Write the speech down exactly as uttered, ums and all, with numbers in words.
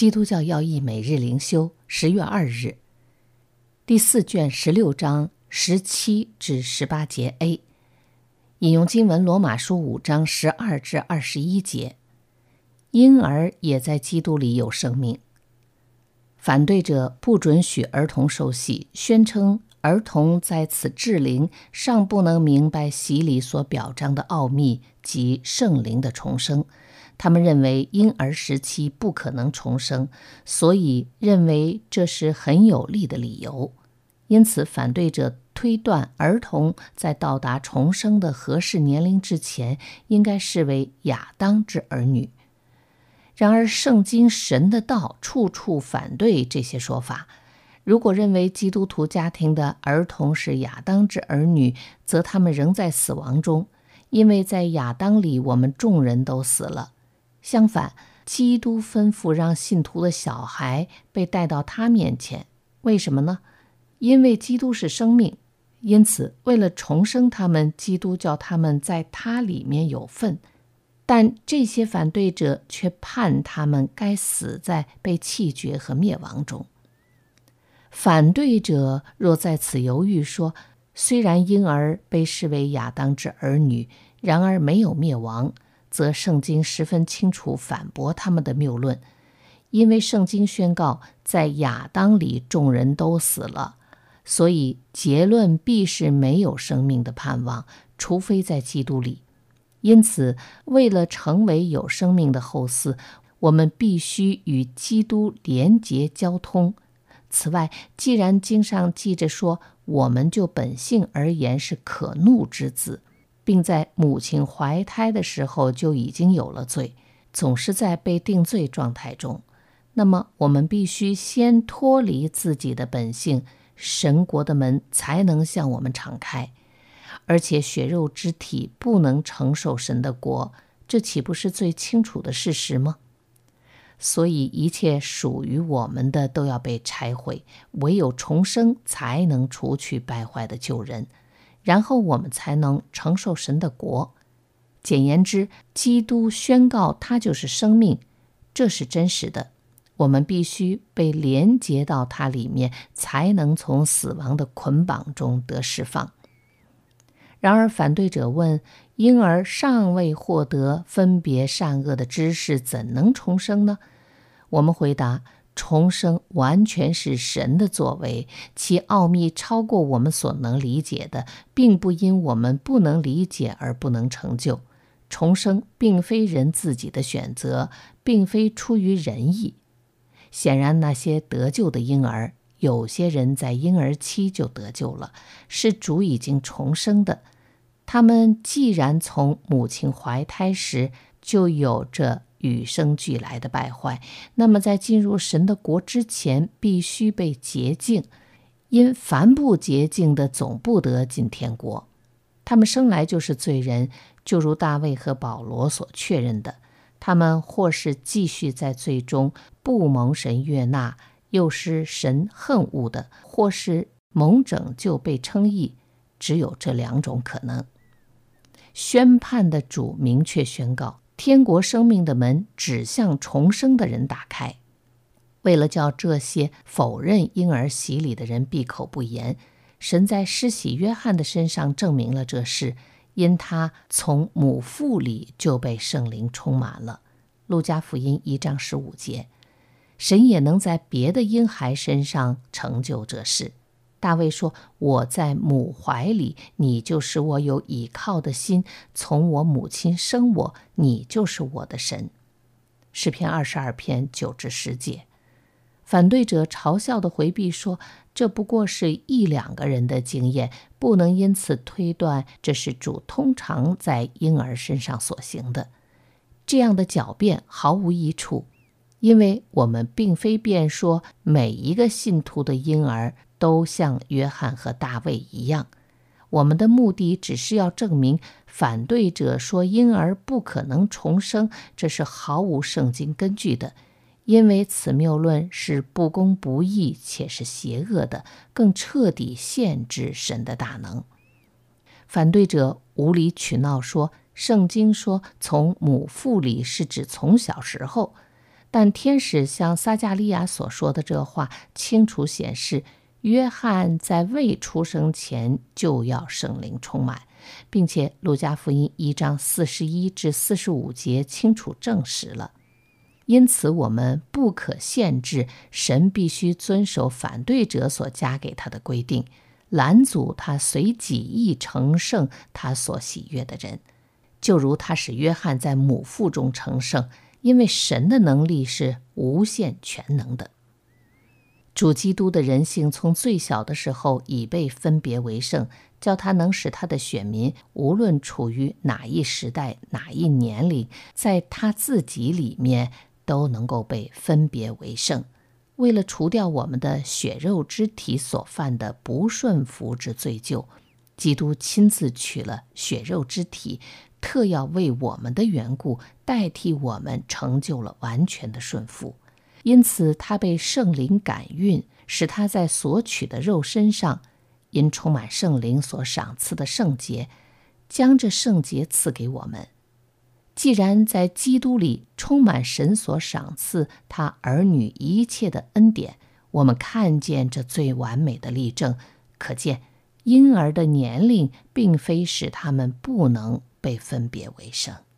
基督教要义每日灵修，十月二日，第四卷十六章十七至十八节 A， 引用经文罗马书五章十二至二十一节，婴儿也在基督里有生命。反对者不准许儿童受洗，宣称儿童在此至灵尚不能明白洗礼所表彰的奥秘及圣灵的重生。他们认为婴儿时期不可能重生，所以认为这是很有力的理由。因此，反对者推断儿童在到达重生的合适年龄之前，应该视为亚当之儿女。然而，圣经神的道处处反对这些说法。如果认为基督徒家庭的儿童是亚当之儿女，则他们仍在死亡中，因为在亚当里我们众人都死了。相反，基督吩咐让信徒的小孩被带到他面前。为什么呢？因为基督是生命，因此为了重生他们，基督叫他们在他里面有份。但这些反对者却判他们该死在被弃绝和灭亡中。反对者若在此犹豫说，虽然婴儿被视为亚当之儿女，然而没有灭亡，则圣经十分清楚反驳他们的谬论。因为圣经宣告在亚当里众人都死了，所以结论必是没有生命的盼望，除非在基督里。因此，为了成为有生命的后嗣，我们必须与基督连结交通。此外，既然经上记着说，我们就本性而言是可怒之子，并在母亲怀胎的时候就已经有了罪，总是在被定罪状态中，那么我们必须先脱离自己的本性，神国的门才能向我们敞开。而且血肉之体不能承受神的国，这岂不是最清楚的事实吗？所以一切属于我们的都要被拆毁，唯有重生才能除去败坏的旧人，然后我们才能承受神的国。简言之，基督宣告他就是生命，这是真实的。我们必须被连结到他里面，才能从死亡的捆绑中得释放。然而反对者问，婴儿尚未获得分别善恶的知识，怎能重生呢？我们回答，重生完全是神的作为，其奥秘超过我们所能理解的，并不因我们不能理解而不能成就。重生并非人自己的选择，并非出于人意。显然那些得救的婴儿，有些人在婴儿期就得救了，是主已经重生的。他们既然从母亲怀胎时就有着与生俱来的败坏，那么在进入神的国之前必须被洁净，因凡不洁净的总不得进天国。他们生来就是罪人，就如大卫和保罗所确认的，他们或是继续在罪中不蒙神悦纳，又是神恨恶的，或是蒙拯救被称义，只有这两种可能。宣判的主明确宣告，天国生命的门只向重生的人打开。为了叫这些否认婴儿洗礼的人闭口不言，神在施洗约翰的身上证明了这事，因他从母腹里就被圣灵充满了。路加福音一章十五节。神也能在别的婴孩身上成就这事。大卫说，我在母怀里，你就使我有倚靠的心，从我母亲生我，你就是我的神。诗篇二十二篇九至十节。反对者嘲笑地回避说，这不过是一两个人的经验，不能因此推断这是主通常在婴儿身上所行的。这样的狡辩毫无益处，因为我们并非辩说每一个信徒的婴儿都像约翰和大卫一样，我们的目的只是要证明反对者说婴儿不可能重生，这是毫无圣经根据的，因为此谬论是不公不义且是邪恶的，更彻底限制神的大能。反对者无理取闹说，圣经说从母腹里是指从小时候， 但天使向撒迦利亚所说的这话，清楚显示约翰在未出生前就要圣灵充满，并且路加福音一章四十一至四十五节清楚证实了。因此我们不可限制神必须遵守反对者所加给他的规定，拦阻他随己意成圣他所喜悦的人，就如他使约翰在母腹中成圣，因为神的能力是无限全能的。主基督的人性从最小的时候已被分别为圣，叫他能使他的选民无论处于哪一时代哪一年龄，在他自己里面都能够被分别为圣。为了除掉我们的血肉之体所犯的不顺服之罪疚，基督亲自取了血肉之体，特要为我们的缘故代替我们成就了完全的顺服。因此他被圣灵感孕，使他在所取的肉身上，因充满圣灵所赏赐的圣洁，将这圣洁赐给我们。既然在基督里充满神所赏赐他儿女一切的恩典，我们看见这最完美的例证，可见婴儿的年龄并非使他们不能被分别为圣。